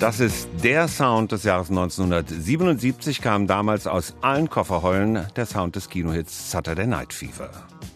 Das ist der Sound des Jahres 1977, kam damals aus allen Kofferheulen der Sound des Kinohits Saturday Night Fever.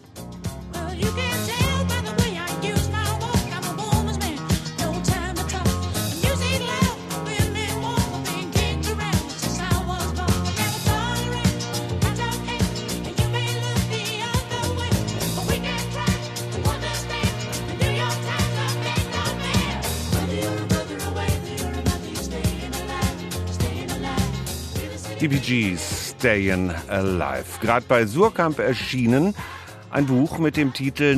Die Bee Gees, Stayin' Alive. Gerade bei Suhrkamp erschienen ein Buch mit dem Titel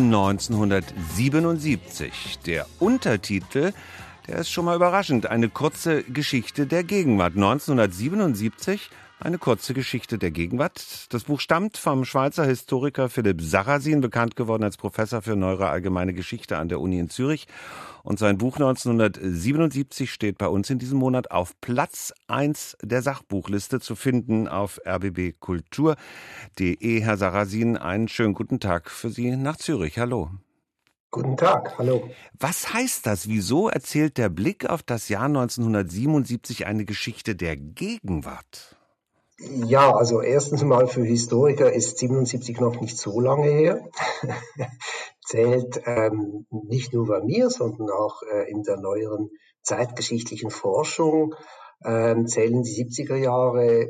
1977. Der Untertitel, der ist schon mal überraschend. Eine kurze Geschichte der Gegenwart. 1977, eine kurze Geschichte der Gegenwart. Das Buch stammt vom Schweizer Historiker Philipp Sarrazin, bekannt geworden als Professor für Neuere Allgemeine Geschichte an der Uni in Zürich. Und sein Buch 1977 steht bei uns in diesem Monat auf Platz 1 der Sachbuchliste, zu finden auf rbbkultur.de. Herr Sarrazin, einen schönen guten Tag für Sie nach Zürich. Hallo. Guten Tag, hallo. Was heißt das? Wieso erzählt der Blick auf das Jahr 1977 eine Geschichte der Gegenwart? Ja, also erstens mal für Historiker ist 77 noch nicht so lange her. Zählt nicht nur bei mir, sondern auch in der neueren zeitgeschichtlichen Forschung zählen die 70er Jahre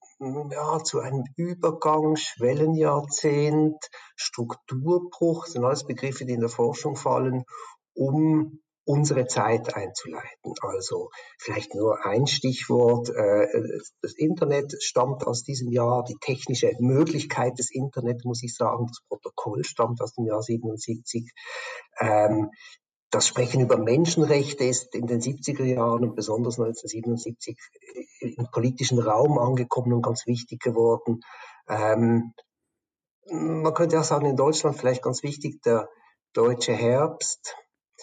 zu einem Übergang, Schwellenjahrzehnt, Strukturbruch, das sind alles Begriffe, die in der Forschung fallen, um unsere Zeit einzuleiten. Also vielleicht nur ein Stichwort, das Internet stammt aus diesem Jahr, die technische Möglichkeit des Internet, muss ich sagen, das Protokoll stammt aus dem Jahr 77. Das Sprechen über Menschenrechte ist in den 70er Jahren und besonders 1977 im politischen Raum angekommen und ganz wichtig geworden. Man könnte auch sagen, in Deutschland vielleicht ganz wichtig, der deutsche Herbst,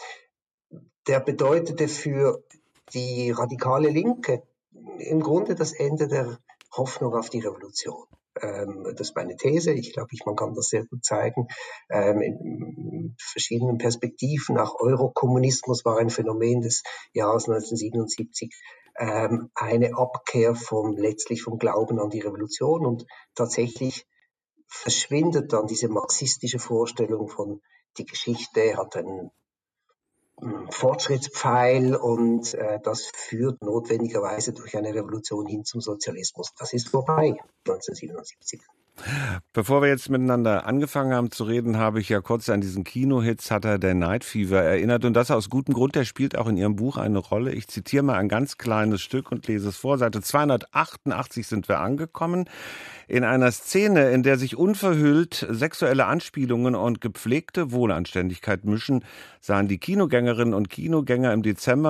der bedeutete für die radikale Linke im Grunde das Ende der Hoffnung auf die Revolution. Das ist meine These. Ich glaube, man kann das sehr gut zeigen. In verschiedenen Perspektiven. Auch Eurokommunismus war ein Phänomen des Jahres 1977. Eine Abkehr letztlich vom Glauben an die Revolution. Und tatsächlich verschwindet dann diese marxistische Vorstellung von, die Geschichte hat einen Fortschrittspfeil und das führt notwendigerweise durch eine Revolution hin zum Sozialismus. Das ist vorbei, 1977. Bevor wir jetzt miteinander angefangen haben zu reden, habe ich ja kurz an diesen Kinohit Saturday Night Fever erinnert und das aus gutem Grund, der spielt auch in Ihrem Buch eine Rolle. Ich zitiere mal ein ganz kleines Stück und lese es vor. Seite 288 sind wir angekommen. In einer Szene, in der sich unverhüllt sexuelle Anspielungen und gepflegte Wohlanständigkeit mischen, sahen die Kinogängerinnen und Kinogänger im Dezember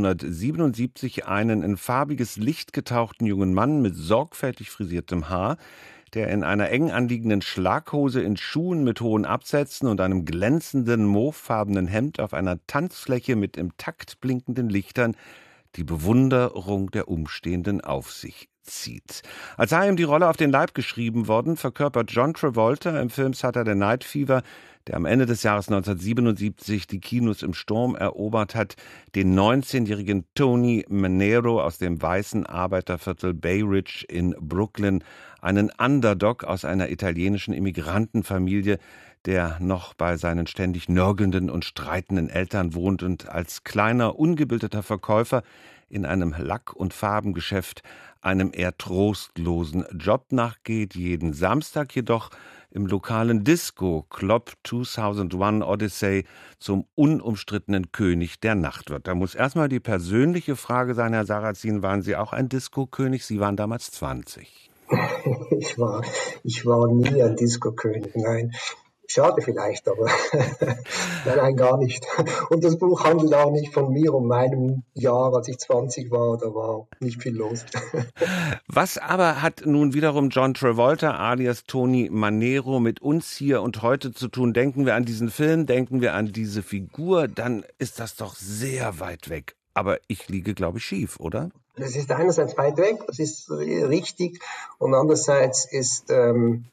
1977 einen in farbiges Licht getauchten jungen Mann mit sorgfältig frisiertem Haar, der in einer eng anliegenden Schlaghose, in Schuhen mit hohen Absätzen und einem glänzenden, mauvefarbenen Hemd auf einer Tanzfläche mit im Takt blinkenden Lichtern die Bewunderung der Umstehenden auf sich zieht. Als sei ihm die Rolle auf den Leib geschrieben worden, verkörpert John Travolta im Film Saturday Night Fever, der am Ende des Jahres 1977 die Kinos im Sturm erobert hat, den 19-jährigen Tony Manero aus dem weißen Arbeiterviertel Bay Ridge in Brooklyn, einen Underdog aus einer italienischen Immigrantenfamilie, der noch bei seinen ständig nörgelnden und streitenden Eltern wohnt und als kleiner, ungebildeter Verkäufer in einem Lack- und Farbengeschäft einem eher trostlosen Job nachgeht, jeden Samstag jedoch im lokalen Disco Club 2001 Odyssey zum unumstrittenen König der Nacht wird. Da muss erstmal die persönliche Frage sein, Herr Sarrazin, waren Sie auch ein Disco-König? Sie waren damals 20. Ich war nie ein Disco-König, nein. Schade vielleicht, aber nein, gar nicht. Und das Buch handelt auch nicht von mir, um meinem Jahr, als ich 20 war, da war nicht viel los. Was aber hat nun wiederum John Travolta alias Tony Manero mit uns hier und heute zu tun? Denken wir an diesen Film, denken wir an diese Figur, dann ist das doch sehr weit weg. Aber ich liege, glaube ich, schief, oder? Das ist einerseits weit weg, das ist richtig, und andererseits ist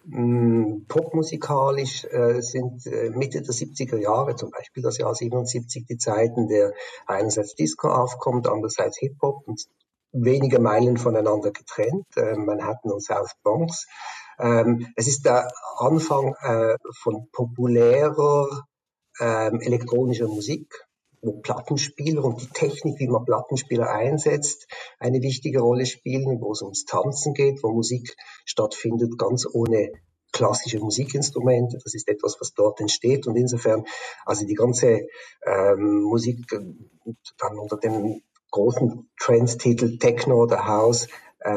Popmusikalisch sind Mitte der 70er Jahre, zum Beispiel das Jahr 77, die Zeiten, der einerseits Disco aufkommt, andererseits Hip-Hop und wenige Meilen voneinander getrennt, Manhattan und South Bronx. Es ist der Anfang von populärer elektronischer Musik, wo Plattenspieler und die Technik, wie man Plattenspieler einsetzt, eine wichtige Rolle spielen, wo es ums Tanzen geht, wo Musik stattfindet, ganz ohne klassische Musikinstrumente. Das ist etwas, was dort entsteht. Und insofern, also die ganze Musik dann unter dem großen Trendtitel Techno oder House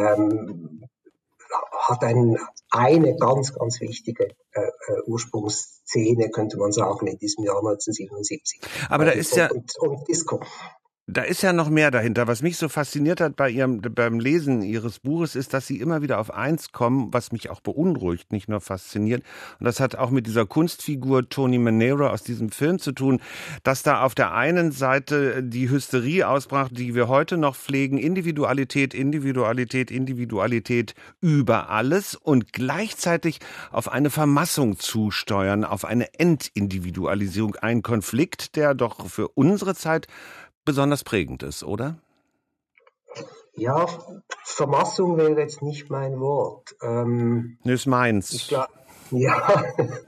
hat eine ganz, ganz wichtige Ursprungsszene, könnte man sagen, in diesem Jahr 1977. Aber da ist ja und Disco. Da ist ja noch mehr dahinter. Was mich so fasziniert hat beim Lesen Ihres Buches, ist, dass Sie immer wieder auf eins kommen, was mich auch beunruhigt, nicht nur fasziniert. Und das hat auch mit dieser Kunstfigur Tony Manero aus diesem Film zu tun, dass da auf der einen Seite die Hysterie ausbrach, die wir heute noch pflegen, Individualität, Individualität, Individualität über alles und gleichzeitig auf eine Vermassung zusteuern, auf eine Entindividualisierung, ein Konflikt, der doch für unsere Zeit besonders prägend ist, oder? Ja, Vermassung wäre jetzt nicht mein Wort. Ist meins. Ja.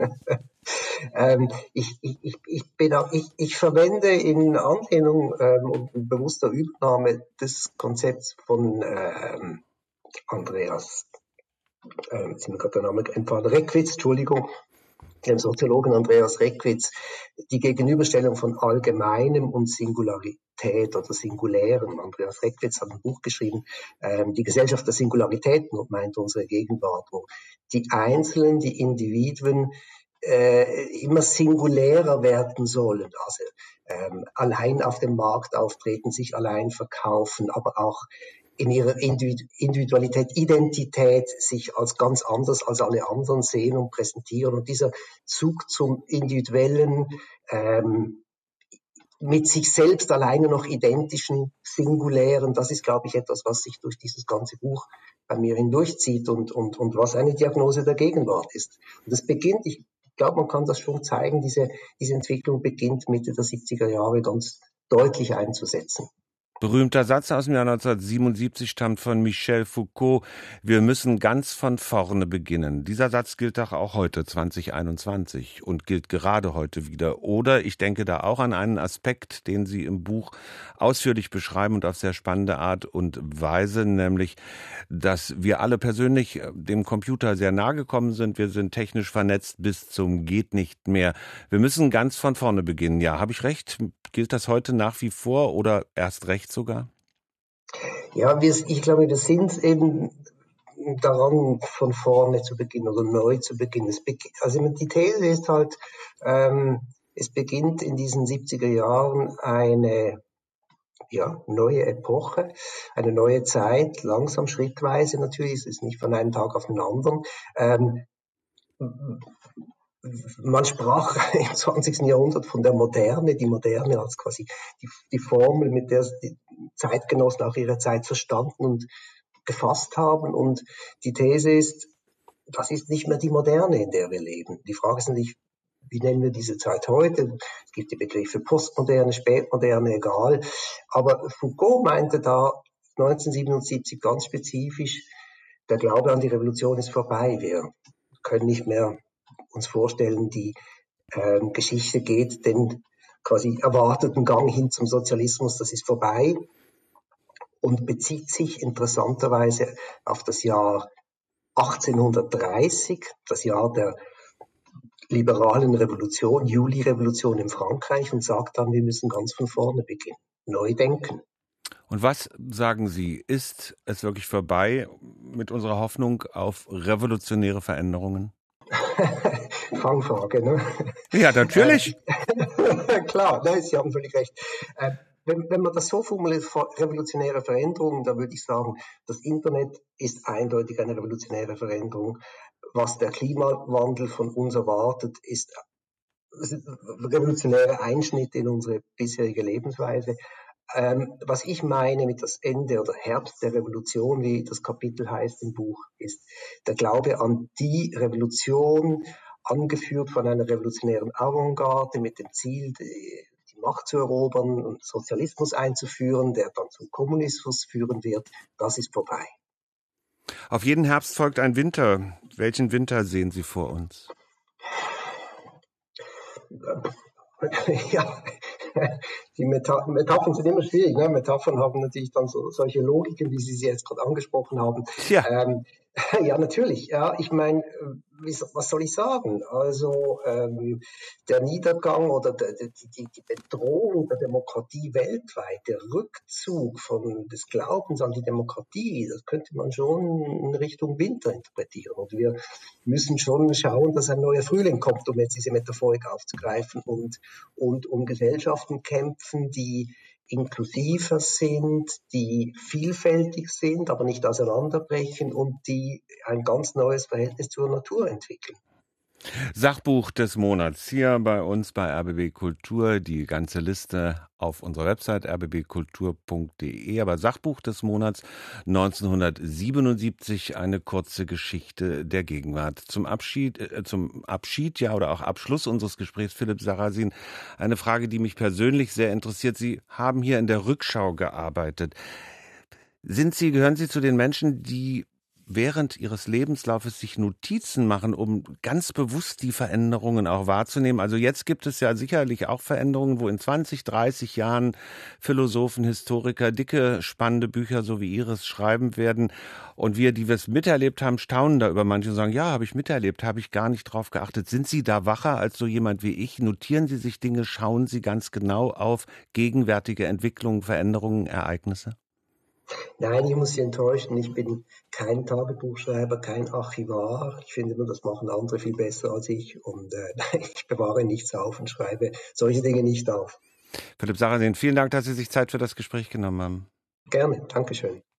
Ich verwende in Anlehnung und bewusster Übernahme des Konzepts von Andreas, jetzt ist mir gerade der Name entfallen, Reckwitz, Entschuldigung, dem Soziologen Andreas Reckwitz, die Gegenüberstellung von Allgemeinem und Singularität oder Singulären. Andreas Reckwitz hat ein Buch geschrieben, die Gesellschaft der Singularitäten, und meint unsere Gegenwart, wo die Einzelnen, die Individuen immer singulärer werden sollen, also allein auf dem Markt auftreten, sich allein verkaufen, aber auch in ihrer Individualität, Identität sich als ganz anders als alle anderen sehen und präsentieren. Und dieser Zug zum Individuellen, mit sich selbst alleine noch identischen, singulären, das ist, glaube ich, etwas, was sich durch dieses ganze Buch bei mir hindurchzieht und was eine Diagnose der Gegenwart ist. Und es beginnt, ich glaube, man kann das schon zeigen, diese Entwicklung beginnt Mitte der 70er Jahre ganz deutlich einzusetzen. Berühmter Satz aus dem Jahr 1977 stammt von Michel Foucault: Wir müssen ganz von vorne beginnen. Dieser Satz gilt doch auch heute, 2021, und gilt gerade heute wieder. Oder ich denke da auch an einen Aspekt, den Sie im Buch ausführlich beschreiben und auf sehr spannende Art und Weise, nämlich, dass wir alle persönlich dem Computer sehr nahe gekommen sind. Wir sind technisch vernetzt bis zum geht nicht mehr. Wir müssen ganz von vorne beginnen. Ja, habe ich recht? Gilt das heute nach wie vor oder erst recht sogar? Ja, ich glaube, wir sind eben daran, von vorne zu beginnen oder neu zu beginnen. Also die These ist halt, es beginnt in diesen 70er Jahren eine neue Epoche, eine neue Zeit, langsam, schrittweise natürlich, es ist nicht von einem Tag auf den anderen. Man sprach im 20. Jahrhundert von der Moderne, die Moderne als quasi die Formel, mit der die Zeitgenossen auch ihre Zeit verstanden und gefasst haben. Und die These ist, das ist nicht mehr die Moderne, in der wir leben. Die Frage ist natürlich, wie nennen wir diese Zeit heute? Es gibt die Begriffe Postmoderne, Spätmoderne, egal. Aber Foucault meinte da 1977 ganz spezifisch, der Glaube an die Revolution ist vorbei. Wir können nicht mehr uns vorstellen, die Geschichte geht den quasi erwarteten Gang hin zum Sozialismus, das ist vorbei, und bezieht sich interessanterweise auf das Jahr 1830, das Jahr der liberalen Revolution, Juli-Revolution in Frankreich, und sagt dann, wir müssen ganz von vorne beginnen, neu denken. Und was, sagen Sie, ist es wirklich vorbei mit unserer Hoffnung auf revolutionäre Veränderungen? Fangfrage, ne? Ja, natürlich. Klar, Sie haben völlig recht. Wenn man das so formuliert, revolutionäre Veränderungen, dann würde ich sagen, das Internet ist eindeutig eine revolutionäre Veränderung. Was der Klimawandel von uns erwartet, ist revolutionäre Einschnitte in unsere bisherige Lebensweise. Was ich meine mit das Ende oder Herbst der Revolution, wie das Kapitel heißt im Buch, ist der Glaube an die Revolution, angeführt von einer revolutionären Avantgarde mit dem Ziel, die Macht zu erobern und Sozialismus einzuführen, der dann zum Kommunismus führen wird. Das ist vorbei. Auf jeden Herbst folgt ein Winter. Welchen Winter sehen Sie vor uns? Ja, die Metaphern sind immer schwierig. Ne? Metaphern haben natürlich dann solche Logiken, wie Sie jetzt gerade angesprochen haben. Ja. Ja, natürlich. Ja, ich meine, was soll ich sagen? Also der Niedergang oder die Bedrohung der Demokratie weltweit, der Rückzug des Glaubens an die Demokratie, das könnte man schon in Richtung Winter interpretieren. Und wir müssen schon schauen, dass ein neuer Frühling kommt, um jetzt diese Metaphorik aufzugreifen und um Gesellschaften kämpfen, die inklusiver sind, die vielfältig sind, aber nicht auseinanderbrechen und die ein ganz neues Verhältnis zur Natur entwickeln. Sachbuch des Monats hier bei uns bei RBB Kultur. Die ganze Liste auf unserer Website rbbkultur.de. Aber Sachbuch des Monats 1977, eine kurze Geschichte der Gegenwart. Zum Abschied, ja, oder auch Abschluss unseres Gesprächs, Philipp Sarrazin, eine Frage, die mich persönlich sehr interessiert. Sie haben hier in der Rückschau gearbeitet. Gehören Sie zu den Menschen, die während ihres Lebenslaufes sich Notizen machen, um ganz bewusst die Veränderungen auch wahrzunehmen? Also jetzt gibt es ja sicherlich auch Veränderungen, wo in 20, 30 Jahren Philosophen, Historiker dicke, spannende Bücher so wie Ihres schreiben werden. Und wir, die wir es miterlebt haben, staunen da über manche und sagen, ja, habe ich miterlebt, habe ich gar nicht drauf geachtet. Sind Sie da wacher als so jemand wie ich? Notieren Sie sich Dinge, schauen Sie ganz genau auf gegenwärtige Entwicklungen, Veränderungen, Ereignisse? Nein, ich muss Sie enttäuschen. Ich bin kein Tagebuchschreiber, kein Archivar. Ich finde nur, das machen andere viel besser als ich. Und ich bewahre nichts auf und schreibe solche Dinge nicht auf. Philipp Sarrazin, vielen Dank, dass Sie sich Zeit für das Gespräch genommen haben. Gerne, Dankeschön.